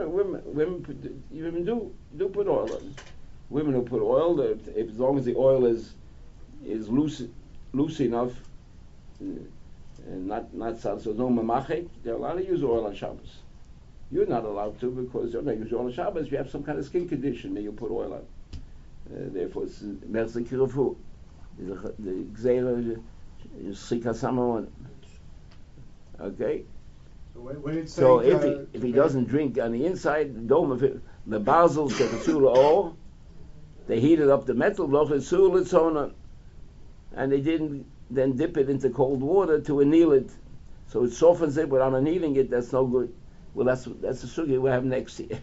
do put oil on. Women who put oil, as long as the oil is loose enough, and not so no mamachek, they're allowed to use oil on Shabbos. You're not allowed to, because you're not using oil on Shabbos. You have some kind of skin condition that you put oil on. Therefore, it's merzik refu. The gzeira is sikasama. Okay. So if he doesn't drink on the inside, the dome of it, the basils they heated up the metal and they didn't then dip it into cold water to anneal it, so it softens it without annealing it. That's no good. Well, that's the sugi we have next year.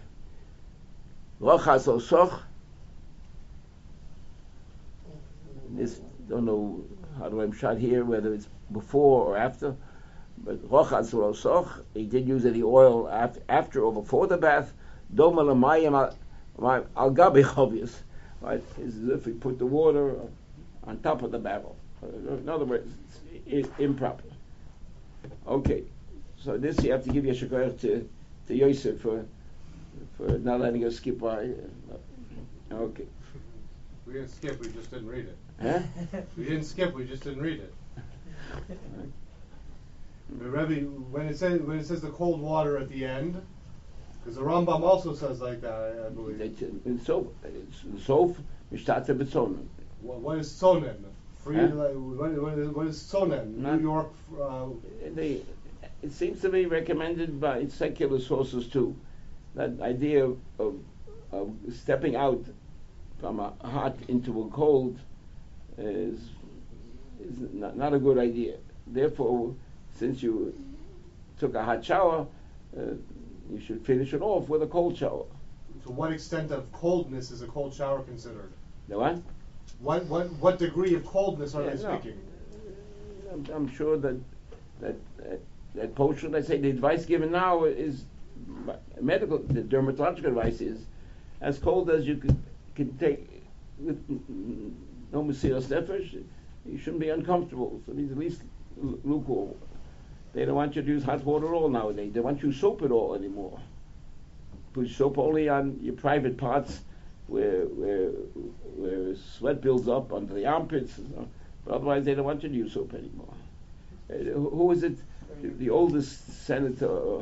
This don't know how do I shot here, whether it's before or after. But rochas rosoch, he did use any oil after or before the bath. Doma l'mayim al gabi chovius, right? It's as if we put the water on top of the barrel. In other words, it's improper. Okay, so this you have to give your shakar to Yosef for not letting us skip by. Okay. We didn't skip, we just didn't read it. Huh? We didn't skip, we just didn't read it. The Rebbe, when it says the cold water at the end, because the Rambam also says like that, I believe. Sof mishtate b'tzonen. What is sonen? Huh? What is sonen? New York. It seems to be recommended by secular sources too. That idea of stepping out from a hot into a cold is not a good idea. Therefore, since you took a hot shower, you should finish it off with a cold shower. To what extent of coldness is a cold shower considered? The what? What degree of coldness are they speaking? I'm sure that potion, I say the advice given now is medical, the dermatological advice is as cold as you can take with no Mesiras Nefesh. You shouldn't be uncomfortable, so these at least lukewarm. They don't want you to use hot water at all nowadays. They want you to soap it all anymore. Put soap only on your private parts where sweat builds up under the armpits. But otherwise, they don't want you to use soap anymore. Who was it? The oldest senator.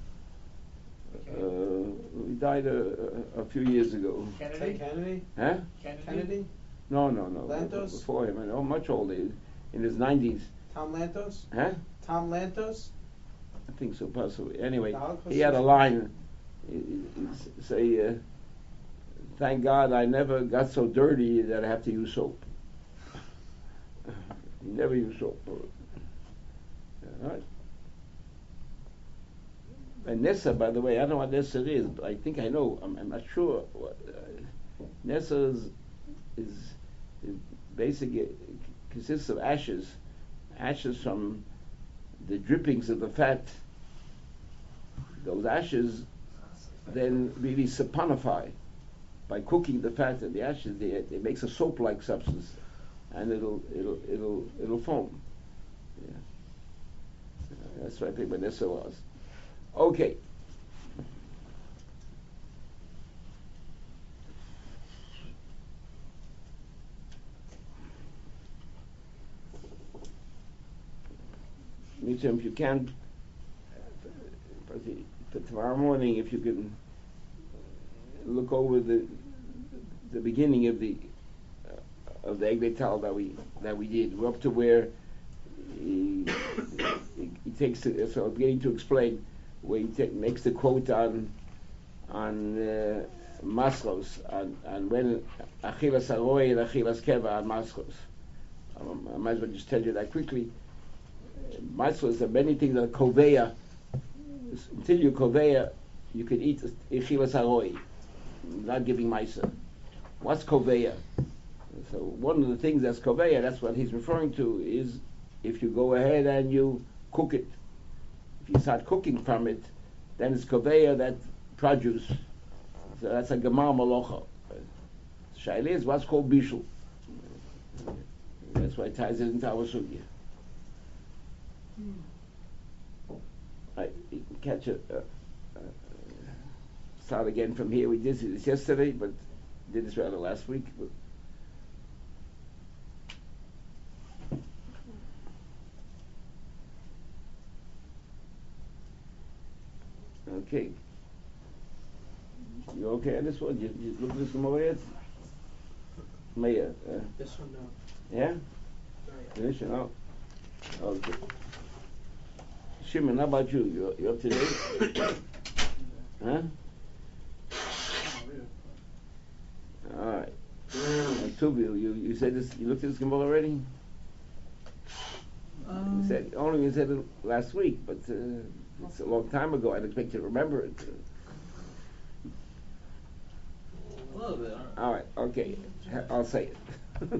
He died a few years ago. Kennedy? Huh? Kennedy? No. Lantos? Before him, much older, in his 90s. Tom Lantos? Huh? Tom Lantos? I think so, possibly. Anyway, he had a line. He'd say, "Thank God I never got so dirty that I have to use soap." He never used soap. All right. And Nessa, by the way, I don't know what Nessa is, but I think I know. I'm not sure. What, Nessa is basically consists of ashes from the drippings of the fat. Those ashes then really saponify by cooking the fat and the ashes. It makes a soap-like substance, and it'll foam. Yeah. That's what I think Vanessa was. Okay. If you can, for tomorrow morning, if you can look over the beginning of the Eeg Beitel that we did. We're up to where he takes it. So I'm beginning to explain where he makes the quote on maschos and when achilas haroi and achilas keva on maschos. I might as well just tell you that quickly. Matzos are many things that are koveya. Until you koveya, you can eat achilas haroi, not giving maisa. What's koveya? So one of the things that's koveya, that's what he's referring to, is if you go ahead and you cook it. If you start cooking from it, then it's koveya, that produce. So that's a gemar malocha. Shaila is what's called bishul. That's why it ties it into our sugya. You can catch start again from here. We did this yesterday, but did this rather last week. But okay. You okay on this one? You look at this from over here? Maya. This one, no. Yeah? Finish it out? Okay. Shimon, how about you? You up to date? Huh? Alright. Tubi, you said this, you looked at this Gemara already? You said it last week, but it's a long time ago. I'd expect you to remember it. A little bit. Alright, okay. I'll say it.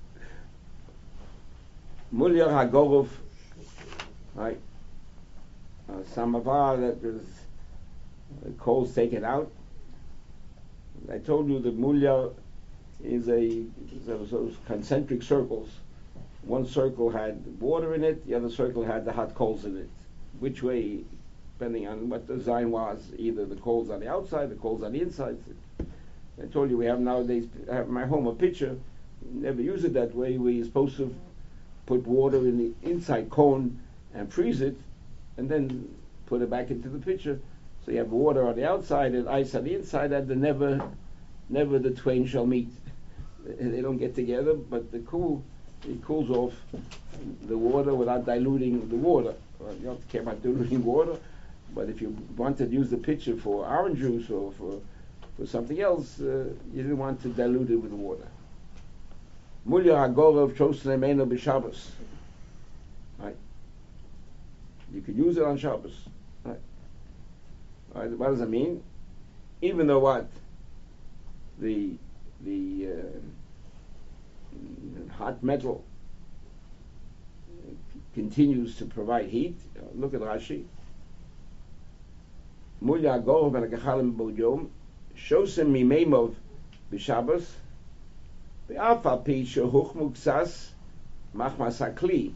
Mulyar Hagorov, right? Samovar that was coals taken out. I told you that mulyar is those concentric circles. One circle had water in it, the other circle had the hot coals in it. Which way, depending on what the design was, either the coals on the outside, the coals on the inside. I told you we have nowadays, I have in my home a pitcher, never use it that way, where you're supposed to put water in the inside cone and freeze it, and then put it back into the pitcher. So you have water on the outside and ice on the inside, and never the twain shall meet. They don't get together, but it cools off the water without diluting the water. You don't care about diluting water, but if you want to use the pitcher for orange juice or for for something else, you didn't want to dilute it with water. Mulya hagorov chosen emeno b'Shabbos. Right. You could use it on Shabbos. Right. Right. What does that mean? Even though what the hot metal continues to provide heat. Look at Rashi. Mulya hagorov v'nakachalim b'yom shosem mimeimov b'Shabbos. Be'afa pi shehuch muksas machmas hakli.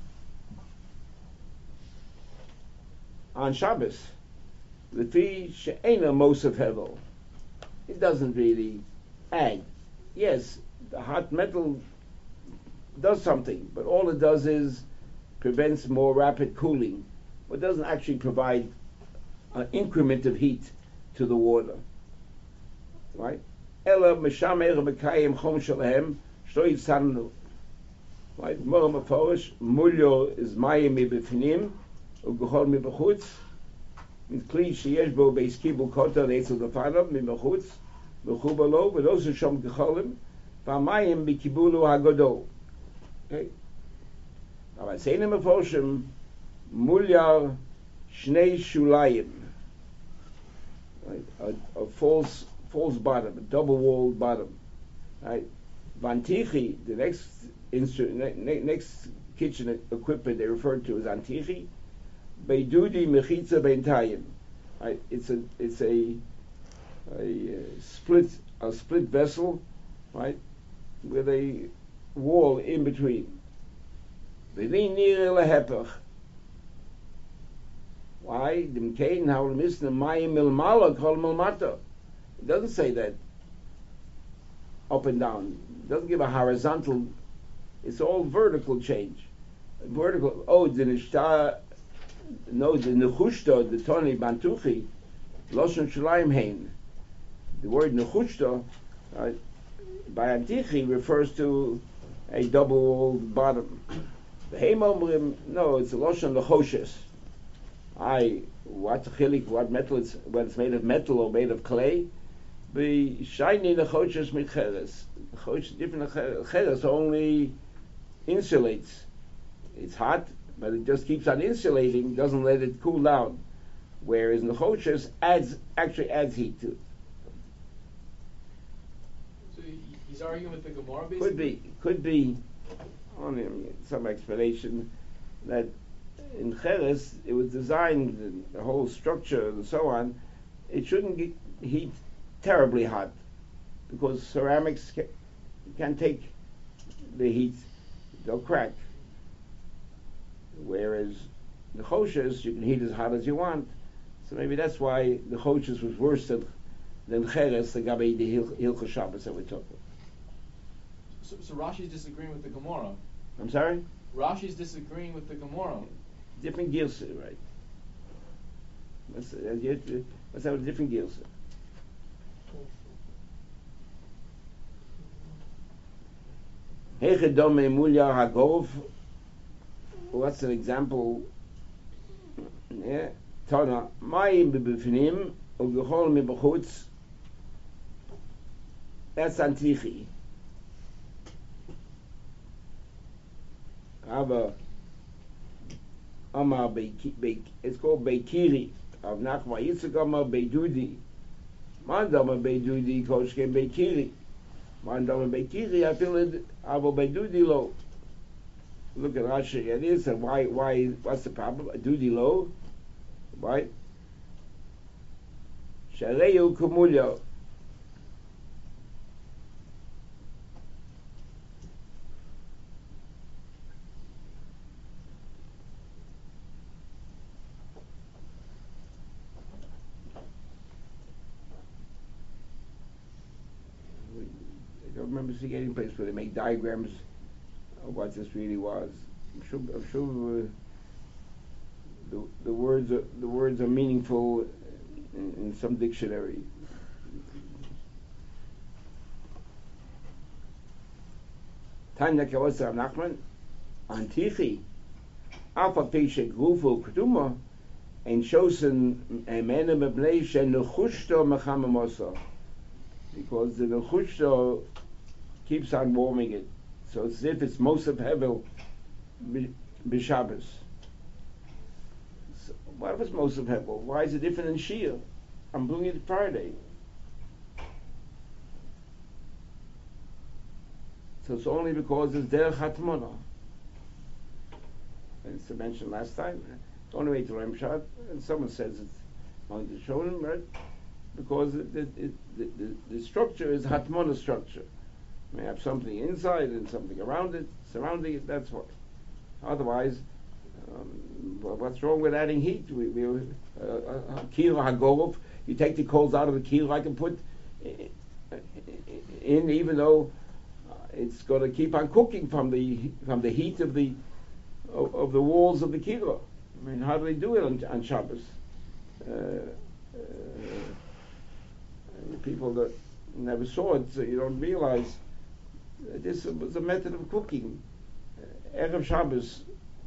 On Shabbos, lefi she'ena mosef hevel. It doesn't really add. Yes, the hot metal does something, but all it does is prevents more rapid cooling, but doesn't actually provide an increment of heat to the water. Right? Ela meshamer b'kayim chom shalahem shlo yitzanu. Right? Mora maforish mulyo is mayim mibifnim ugechol mibachutz. Mit kli sheyesh bo beis kibul kota leitzel gafanav mibachutz mechubalo v'los shom gecholim v'amayim b'kibulu hagodol. Okay. Now I say in maforish mulyar shnei shulayim. Right? A false bottom, a double-walled bottom, right? Vantichi, the next kitchen equipment they refer to as antichi. Beidudi mechitza beintayim, right? It's a split vessel, right, with a wall in between. V'li nir lehepech. Why? Dimkein ha'olmisna mayim milmala kol milmata. It doesn't say that up and down. It doesn't give a horizontal. It's all vertical change. Vertical. Oh, the nishta. No, the nechushta, the toni bantuchi, loshon shalayim hein. The word nechushta by antichi refers to a double-walled bottom. The heimomrim, no, it's a loshon lechoshes. What chilik? What metal? Whether it's made of metal or made of clay. The shiny nechoshes mit cheres. Different cheres only insulates. It's hot, but it just keeps on insulating, doesn't let it cool down. Whereas nechoshes actually adds heat to it. So he's arguing with the Gemara, basically? Could be only some explanation that in cheres it was designed, the whole structure and so on, it shouldn't get heat terribly hot, because ceramics can take the heat, they'll crack. Whereas the choshes, you can heat as hot as you want. So maybe that's why the choshes was worse than cheres, the gabi the hilchos Shabbos that we're talking. So Rashi's disagreeing with the Gemara. I'm sorry? Rashi's disagreeing with the Gemara. Different gilsa, right? Let's have a different gilsa. Hechedome mulya hagov. What's an example? Yeah, Tana mayim bebifnim ugechol mibachutz. That's antichi. Aber Amar it's called Beikiri. Av Nachma Yitzchak Amar Beidudi. Mandama Beidudi Koshke Beikiri. Mandama Beikiri, I feel it, Avo Beidudi lo. Look at Rashi, it is, and why, what's the problem? Dudi lo? Why? Shareyu Kumulyo. I don't remember seeing any place where they make diagrams of what this really was. I'm sure the words are meaningful in some dictionary. Tanya Kawasa Nachman Antichi Alpha Peshe Grufu Keduma and Shosen Emene Mebnei Shenuchushto Mechamamosa. because the Chushto keeps on warming it. So it's as if it's Mosef Hevel b'Shabbos. So what was Mosef Hevel? Why is it different than Shia? I'm doing it Friday. So it's only because it's Derech Hatmona. And it's mentioned last time. The only way to learn Pshat, and someone says it's on the Shonim, right? Because the structure is Hatmona structure. You may have something inside and something around it, surrounding it, that's what. Otherwise, what's wrong with adding heat? Kilo Hagorov, you take the coals out of the kilo, I can put in, even though it's going to keep on cooking from the heat of the walls of the kilo. I mean, how do they do it on Shabbos? People that never saw it, so you don't realize this was a method of cooking. Erev Shabbos,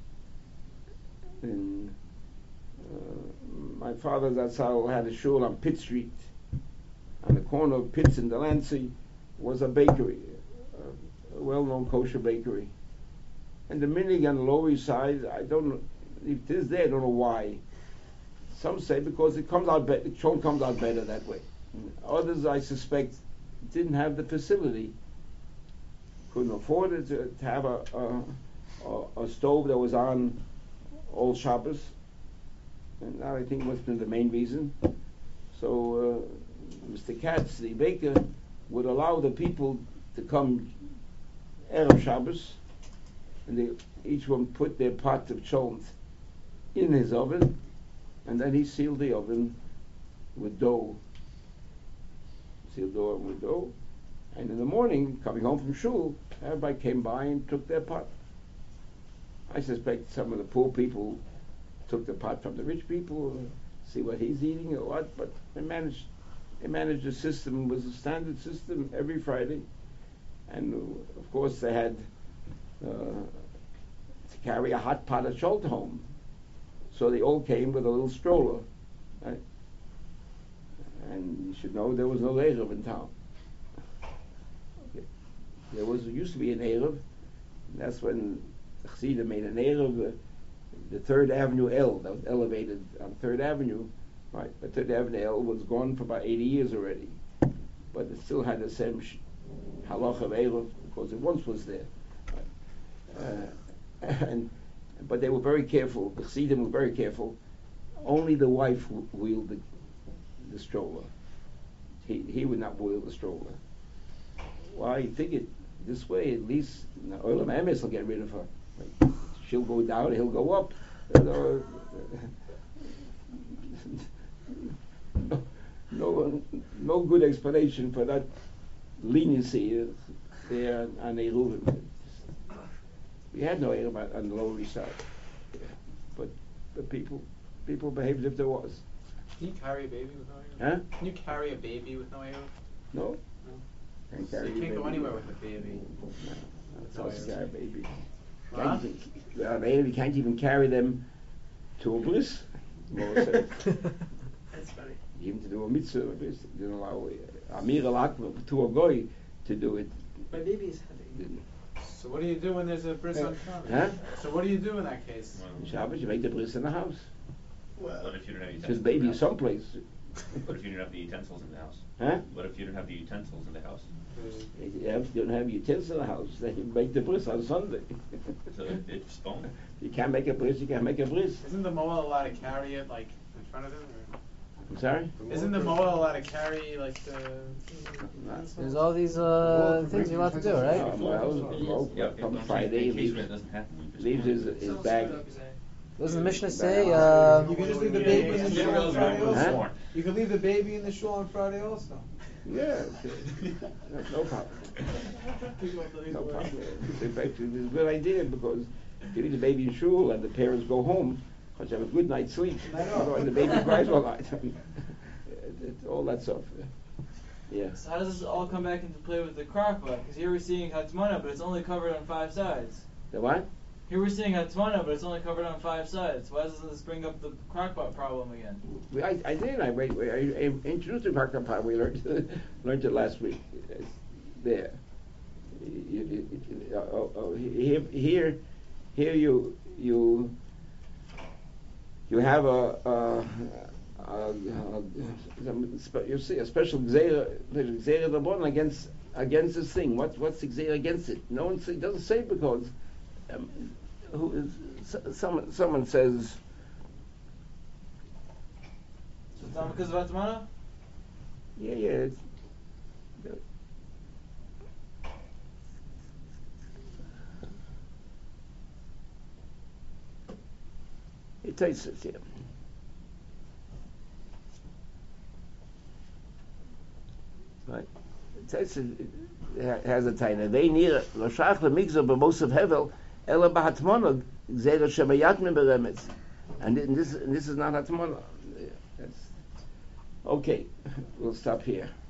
my father Zatzal had a shul on Pitt Street, on the corner of Pitts and Delancey, was a bakery, a well-known kosher bakery. And the minig on the Lower East Side, I don't know, if it is there, I don't know why. Some say because it comes out better, the shul comes out better that way. Others, I suspect, didn't have the facility, couldn't afford it to have a stove that was on all Shabbos, and that I think must have been the main reason. So Mr. Katz, the baker, would allow the people to come Erev Shabbos, and they each one put their pot of cholent in his oven, and then he sealed the oven with dough. Sealed the oven with dough, and in the morning, coming home from shul, everybody came by and took their pot. I suspect some of the poor people took the pot from the rich people, see what he's eating or what, but they managed the system. It was a standard system every Friday, and of course they had to carry a hot pot of shult home, so they all came with a little stroller, right? And you should know there was no Erev in town. Okay. There used to be an Erev, and that's when the Chassidim made an Erev, the 3rd Avenue L, that was elevated on 3rd Avenue, right? But 3rd Avenue L was gone for about 80 years already, but it still had the same halach of Erev because it once was there. But they were very careful. The Chassidim were very careful. Only the wife wheeled the stroller. He would not wheel the stroller. Well, he figured this way, at least Olam Emes will get rid of her. Like, she'll go down, he'll go up. No good explanation for that leniency there on Eruvim. We had no Erev on the Lower East Side, but the people behaved as if there was. Can you carry a baby with no Erev? Huh? Can you carry a baby with no Erev? No. No. Can't So carry you can't a go baby. anywhere with a baby. No, it's No hard to Erev. carry a baby. Huh? You can't even carry them to a bris. That's funny. Even to do a mitzvah, you don't allow Amir al-Akbar to a goy to do it. My baby is heavy. So what do you do when there's a bris on Shabbos? Huh? So what do you do in that case? Shabbos, you make the bris in the house. What if you don't have utensils? Just baby in the house? someplace. What if you don't have the utensils in the house? Huh? What if you don't have the utensils in the house? If you don't have utensils in the house, then you make the bris on Sunday. So it's stone. You can't make a bris, you can't make a bris. Isn't the Moel allowed to carry it like in front of him? Or? I'm sorry? Isn't the Moel allowed to carry like the? There's all these things you're allowed to do, right? Come Friday, In case when leaves it doesn't happen, his Sounds bag. screwed up, you're saying. Doesn't the Mishnah say? You can just leave the baby in the Yeah. shul on Friday Huh? also. You can leave the baby in the shul on Friday also. Yeah, no problem. No problem. In fact, it's a good idea because if you leave the baby in shul and the parents go home, because you have a good night's sleep. I know. Otherwise the baby cries all night. All that stuff. Yeah. So how does this all come back into play with the crock pot? Because here we're seeing Hatmana, but it's only covered on 5 sides. The what? Here we're seeing Hatmana, but it's only covered on 5 sides. Why doesn't this bring up the crockpot problem again? I did. I introduced the crockpot. We learned it last week. It's there. Here you have you see a special gzeira against this thing. What's the gzeira against it? No one doesn't say because someone says. So it's not because of Hatmana? Yeah. It takes it here. Right. It takes it has a taina. They near Loshach lemigzor b'mosav hevel ela b'hatmana gzeira shemayatmin beremetz, and this is not hatmana. Okay, we'll stop here.